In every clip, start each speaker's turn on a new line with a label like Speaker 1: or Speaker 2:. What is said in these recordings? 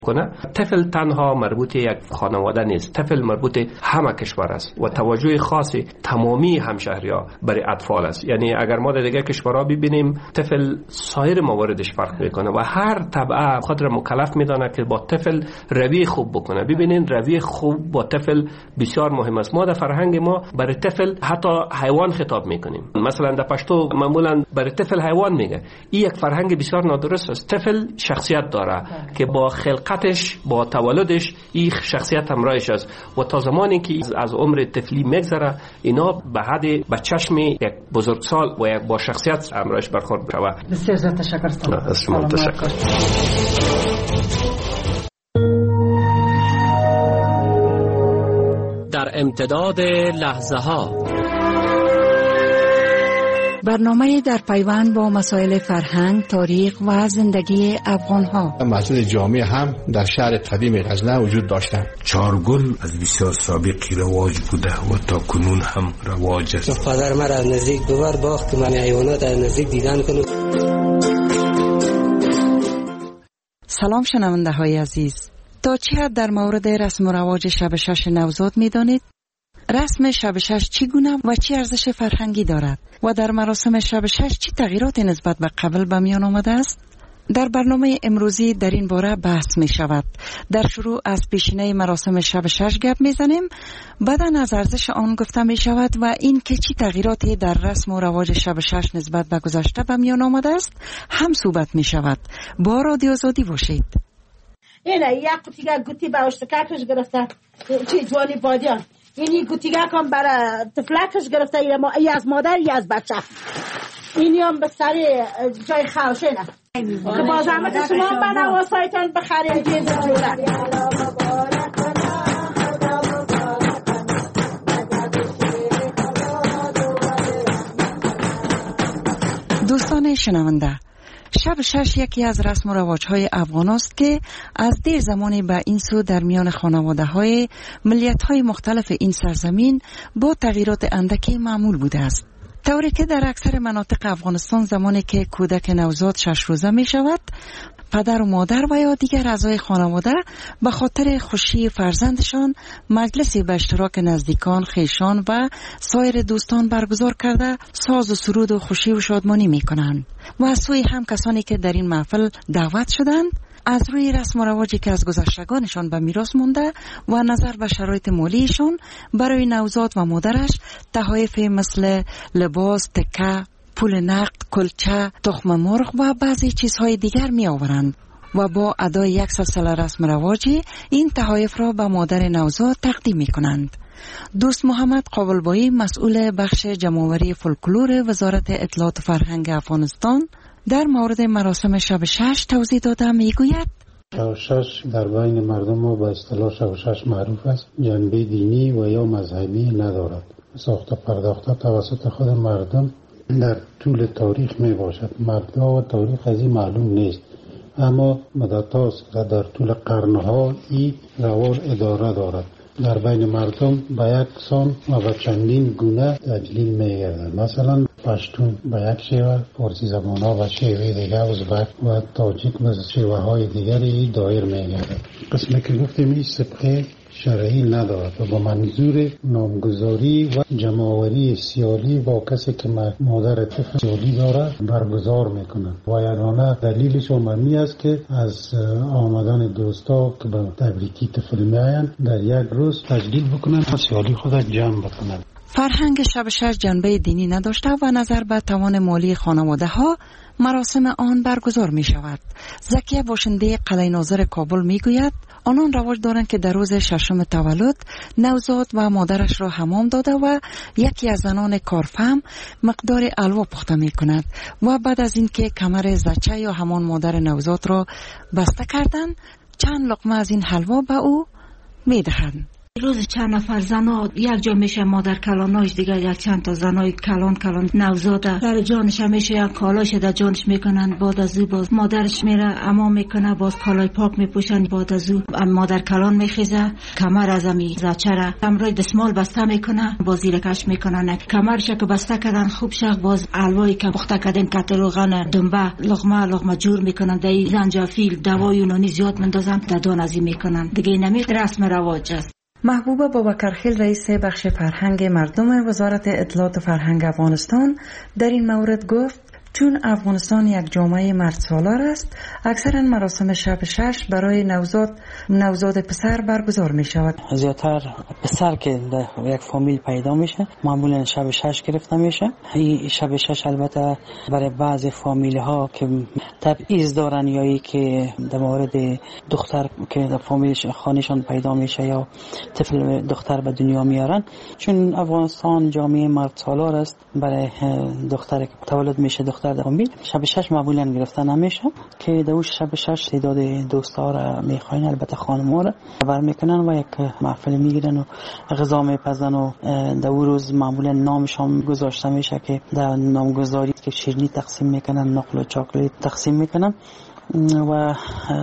Speaker 1: کنه. طفل تنها مربوط یک خانواده نیست، طفل مربوط همه کشور است و توجه خاصی تمامی همشهری‌ها برای اطفال است. یعنی اگر ما در دیگه کشورها ببینیم طفل سایر مواردش فرق میکنه و هر طبقه خود را مکلف میدانه که با طفل رویه خوب بکنه. ببینین رویه خوب با طفل بسیار مهم است. ما در فرهنگ ما برای طفل حتی حیوان خطاب میکنیم. مثلا در پشتو معمولا برای طفل حیوان میگه. این یک فرهنگ بسیار نادرست است. طفل شخصیت داره که با خلقتش با تولدش این شخصیت همراهش است و تا زمانی که از عمر طفلی میگذره اینا به حد به چشم یک بزرگسال و یک با شخصیت همراهش برخورد میشه.
Speaker 2: بسیار زیاد تشکر.
Speaker 1: سلام. تشکر.
Speaker 3: در امتداد لحظه ها
Speaker 2: برنامه در پیوند با مسائل فرهنگ، تاریخ و زندگی افغان‌ها.
Speaker 4: مسجد جامع هم در شهر قدیم غزنه وجود داشتند.
Speaker 5: چارگل از بسیار سابقی رواج بوده و تا کنون هم رواج است.
Speaker 6: پدر مرا از نزدیک ببر باخت که من حیوانات از نزدیک دیدن کنم.
Speaker 2: سلام شنونده های عزیز. تا چه حد در مورد رسم و رواج شب 6 نوزاد می دانید؟ رسم شب 6 چگونه و چه ارزش فرهنگی دارد و در مراسم شب 6 چه تغییراتی نسبت به قبل به میان آمده است؟ در برنامه امروزی در این باره بحث می شود. در شروع از پیشینه مراسم شب 6 گپ می زنیم، بعداً از ارزش آن گفته می شود و این که چه تغییراتی در رسم و رواج شب 6 نسبت به گذشته به میان آمده است هم صحبت می شود. با رادیو آزادی باشید.
Speaker 7: اینه یک گوتی به اشتککش گرفته چی جوانی بادیان، اینی گوتیگه کم برای تفلکش گرفته، ای از مادر ای از بچه، اینی هم به سر جای خرشینه که با زحمت شما به نواسایتان بخرین جیز جوره.
Speaker 2: دوستان شنونده، شب 6 یکی از رسم و رواج‌های افغان است که از دیر زمانی به این سو در میان خانواده‌های ملیت‌های مختلف این سرزمین با تغییرات اندکی معمول بوده است. طوری که در اکثر مناطق افغانستان زمانی که کودک نوزاد 6 روزه می شود، پدر و مادر و یا دیگر اعضای خانواده به خاطر خوشی فرزندشان مجلسی به اشتراک نزدیکان، خویشان و سایر دوستان برگزار کرده ساز و سرود و خوشی و شادمانی می کنند و از سوی هم کسانی که در این محفل دعوت شدند از روی رسم و رواجی که از گذشتگانشان به میراث مونده و نظر به شرایط مالیشان برای نوزاد و مادرش تحایف مثل لباس، تکه، پول نقد، کلچه، تخم مرغ و بعضی چیزهای دیگر می آورند و با ادای یک سلسله رسم رواجی این تحایف را به مادر نوزاد تقدیم می کنند. دوست محمد قابلبایی، مسئول بخش جمع‌آوری فولکلور وزارت اطلاعات و فرهنگ افغانستان، در مورد مراسم شب 6 توضیح داده می گوید:
Speaker 8: شب 6 در بین مردم ما به اصطلاح شب 6 معروف است، جنبه دینی و یا مذهبی ندارد. ساخته پرداخته توسط خود مردم در طول تاریخ می باشد. مبدا و تاریخ از این معلوم نیست، اما مدت هاست و در طول قرنها این روال اداره دارد. در بین مردم به یک سان و به چندین گونه تجلیل می گردد. مثلا پشتون به یک شیوه، فارسی زبان ها به شیوه دیگر، ازبک و تاجیک به شیوه های دیگری دایر می گردد. قسمی که گفتیم این سابقه شرعی ندارد و با منظور نامگذاری و جمع‌آوری سیالی با کسی که مادر طفل سیالی دارد برگزار میکنند و یگانه دلیلش عمومی است که از آمدن دوستا که به تبریکی طفل میآیند در یک روز تجلیل بکنند و سیالی خود جمع بکنند.
Speaker 2: فرهنگ شب 6 جنبه دینی نداشته و نظر به توان مالی خانواده ها مراسم آن برگزار می شود. زکیه باشنده قلعه ناظر کابل می گوید آنان رواج دارند که در روز 6 تولد نوزاد و مادرش را حمام داده و یکی از زنان کارفهم مقدار الوا پخته می کند و بعد از اینکه کمر زچه یا همان مادر نوزاد را بسته کردند چند لقمه از این حلوا به او می دهند.
Speaker 9: روز چند نفر زنا یک جا میشه مادر کلاناش، دیگه یک چند تا زنای کلان نوزاده در جانش میشه یک کالاش در جانش میکنن. بعد از او باز مادرش میره اما میکنه، باز کالای پاک میپوشن. بعد از او مادر کلان میخیزه، کمر از امی زچره امرای دستمال بسته میکنه، باز زیر کش میکنن. کمرش که بسته کردن خوب شق، باز الوایی که پخته کردن کتروغن دنبه لغمه جور میکنن، در زنجفیل دوای یونانی زیاد مندازن در دان ازی میکنن. دیگه نمی رسم رواج است.
Speaker 2: محبوبه بابکرخیل رئیس بخش فرهنگ مردم وزارت اطلاعات و فرهنگ افغانستان در این مورد گفت چون افغانستان یک جامعه مردسالار است، اکثرا مراسم شب 6 برای نوزاد پسر برگزار می شود.
Speaker 10: زیادتر پسر که در یک فامیل پیدا میشه معمولا شب 6 گرفته میشه. این شب 6 البته برای بعضی فامیل ها که تبعیض دارن یا ای که در مورد دختر که در فامیل خانشان پیدا میشه یا طفل دختر به دنیا میارن، چون افغانستان جامعه مردسالار است، برای دختر که تولد میشه دختر در فامیل شب 6 معمولا گرفته نمیشه که در شب 6 تعداد دوستا را میخواین، البته خانم‌ها را خبر میکنن و یک محفل میگیرن و غذا میپزن و در اون روز معمولا نامشان گذاشته میشه که در نامگذاری که شیرینی تقسیم میکنن، نقل و چاکلیت تقسیم میکنن و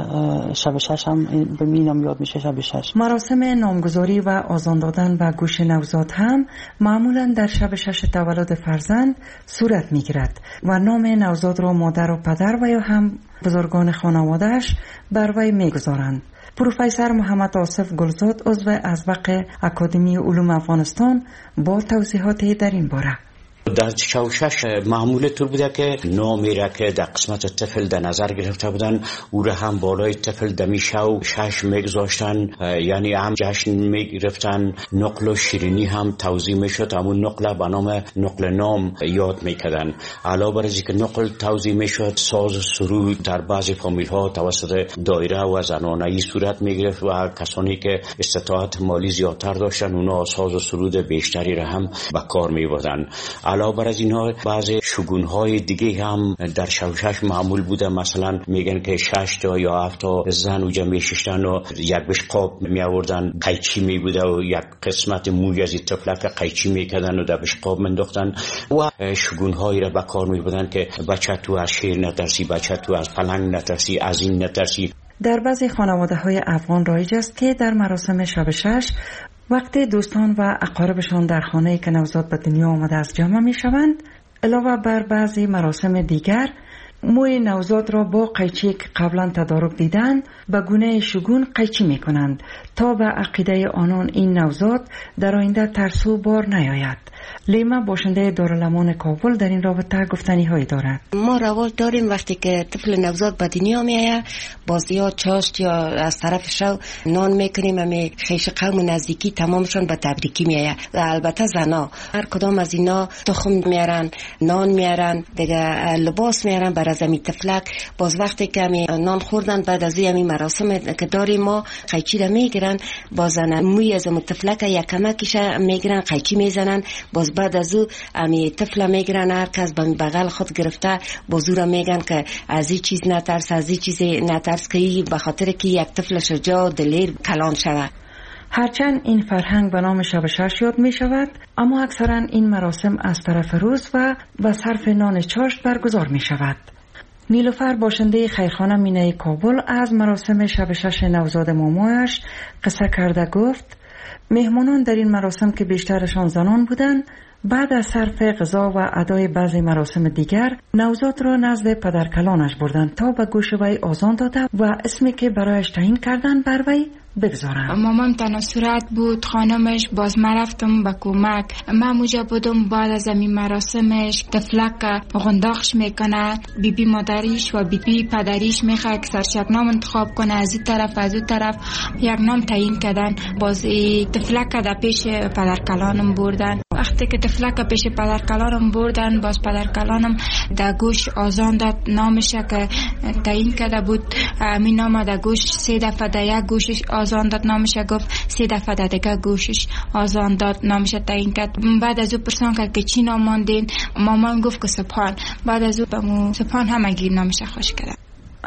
Speaker 10: شب 6 هم به مینام یاد میشه شب 6.
Speaker 2: مراسم نامگذاری و آذان دادن و گوش نوزاد هم معمولا در شب 6 تولد فرزند صورت میگیرد و نام نوزاد را مادر و پدر و یا هم بزرگان خانوادهش بر وی میگذارند. پروفسور محمد آصف گلزاد عضو ازبق اکادمی علوم افغانستان با توضیحاتی در این باره.
Speaker 11: در شوشش معمول طور بوده که نامی را که در قسمت طفل در نظر گرفته بودن او را هم بالای طفل دمی شش میگذاشتن، یعنی هم جشن میگرفتن. نقل و شیرینی هم توزیع میشد، همون نقل به نام نقل نام یاد میکردن. علاوه بر اینکه نقل توزیع میشد، ساز و سرود در بعضی فامیل ها توسط دایره و زنانه‌ای صورت میگرفت و کسانی که استطاعت مالی زیادتر داشتن اونا ساز و سرود بیشتری را هم به کار میبردن. علاوه بر از اینها بعضی شگون‌های دیگه هم در شوشش معمول بوده. مثلا میگن که 6 تا یا 7 تا زن اونجا میششتن و یک بشقاب میآوردن، قیچی میبوده و یک قسمت موی از طفلک قیچی میکردن و در بشقاب منداختن و شگون‌هایی را به کار میبردن که بچه تو از شیر نترسی، بچه تو از پلنگ نترسی، از این نترسی.
Speaker 2: در بعضی خانواده‌های افغان رایج است که در مراسم شب 6 وقتی دوستان و اقاربشان در خانه که نوزاد به دنیا آمده از جمع می شوند، علاوه بر بعضی مراسم دیگر موی نوزاد را با قیچی که قبلا تدارک دیدن به گونه شگون قیچی می کنند تا به عقیده آنان این نوزاد در آینده ترسو بار نیاید. لیما باشنده دارالمان کابل در این رابطه گفتنی هایی دارد.
Speaker 12: ما رواج داریم وقتی که طفل نوزاد به دنیا میآید باز یا چاشت یا از طرف شو نان میکنیم، همه خیش قوم نزدیکی تمامشون به تبریکی میآید. البته زنا هر کدام از اینا تخم میارن، نان میارن، دیگه لباس میارن برای زمین طفلک. باز وقتی که همه نان خوردن بعد از این مراسم که داریم ما قیچی را میگیرن، باز موی از طفلک یک کمکش میگیرن قیچی میزنن. باز بعد از او امی طفل میگیرن، هر کس به بغل خود گرفته بازو را میگن که از این چیز نترس، از این چیز نترس، که به خاطر که یک طفل شجاع و دلیر کلان شود.
Speaker 2: هرچند این فرهنگ به نام شب 6 یاد می شود، اما اکثرا این مراسم از طرف روز و صرف نان چاشت برگزار می شود. نیلوفر باشنده خیرخانه مینه کابل از مراسم شب 6 نوزاد مامایش قصه کرده گفت مهمانان در این مراسم که بیشترشان زنان بودند بعد از صرف غذا و ادای بعضی مراسم دیگر نوزاد را نزد پدرکلانش بردند تا به گوش وی آذان داده و اسمی که برایش تعیین کردند بر وی بگذارم.
Speaker 13: مامان تنها صورت بود، خانمش باز من رفتم به کمک. من موجه بودم بعد از این مراسمش طفلک غنداخش میکنه، بیبی مادریش و بیبی پدریش میخواه که سرشبنام انتخاب کنه، از این طرف از اون طرف یک نام تعیین کردن. باز طفلک در پیش پدرکلانم بردن. وقتی که طفلک پیش پدرکلانم بردن باز پدرکلانم در گوش آذان داد، نامش که تعیین کرده بود می نام در گوش 3 دفعه در یک گوشش آذان داد، نامش گفت 3 دفعه در دیگه گوشش آذان داد، نامش تعیین کرد. بعد از او پرسان کرد که چی نام ماندین، مامان گفت که سپان. بعد از او سپان همگی نامش خوش کرد.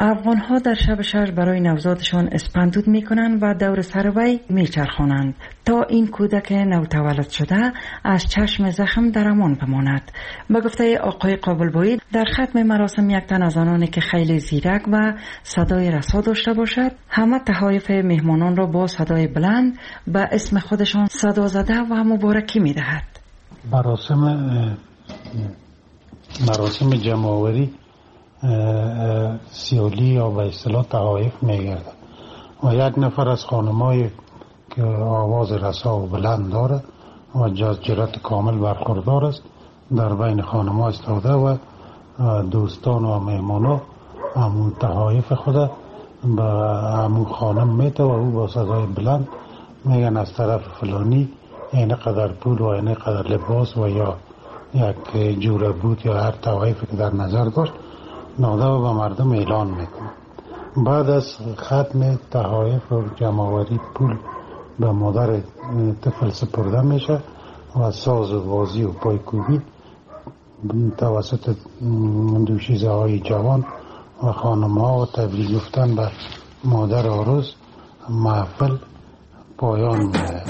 Speaker 2: افغان ها در شب 6 برای نوزادشان اسپندود می کنند و دور سر وی می چرخانند تا این کودک نوتولد شده از چشم زخم در امان بماند. به گفته آقای قابلبایی، در ختم مراسم یک تن از آنانی که خیلی زیرک و صدای رسا داشته باشد همه تحایف مهمانان را با صدای بلند به اسم خودشان صدا زده و مبارکی می دهد.
Speaker 8: مراسم جمع‌آوری سیالی یا به اصطلاح تحایف میگردد و یک نفر از خانمایی که آواز رسا و بلند داره و جرأت کامل برخوردار است در بین خانم‌ها ایستاده و دوستان و مهمانا همون تحایف خود به همون خانم میته و او با صدای بلند میگن از طرف فلانی این قدر پول و این قدر لباس و یا یک جوره بود یا هر تحایفی که در نظر داشت ناده و به مردم اعلان میکنه. بعد از ختم تحایف و جمع‌آوری پول به مادر طفل سپرده میشه و ساز و بازی و پایکوبی توسط دوشیزه های جوان و خانم ها و تبریک گفتن به مادر عروس محفل پایان میده.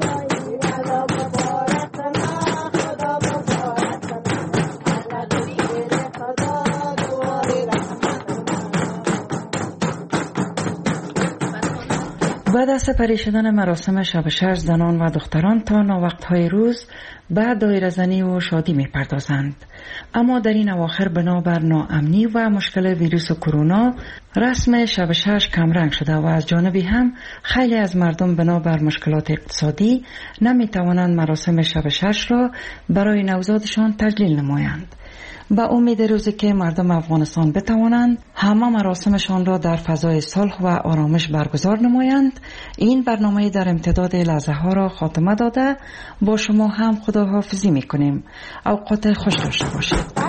Speaker 2: بعد از سپری شدن مراسم شب 6 زنان و دختران تا ناوقت‌های روز به دایره زنی و شادی می‌پردازند. اما در این اواخر بنابر ناامنی و مشکل ویروس کرونا رسم شب 6 کمرنگ شده و از جانبی هم خیلی از مردم بنابر مشکلات اقتصادی نمی‌توانند مراسم شب 6 را برای نوزادشان تجلیل نمایند. با امید روزی که مردم افغانستان بتوانند همه مراسمشان را در فضای صلح و آرامش برگزار نمایند، این برنامه در امتداد لحظه ها را خاتمه داده با شما هم خداحافظی میکنیم. اوقات خوش داشته باشید.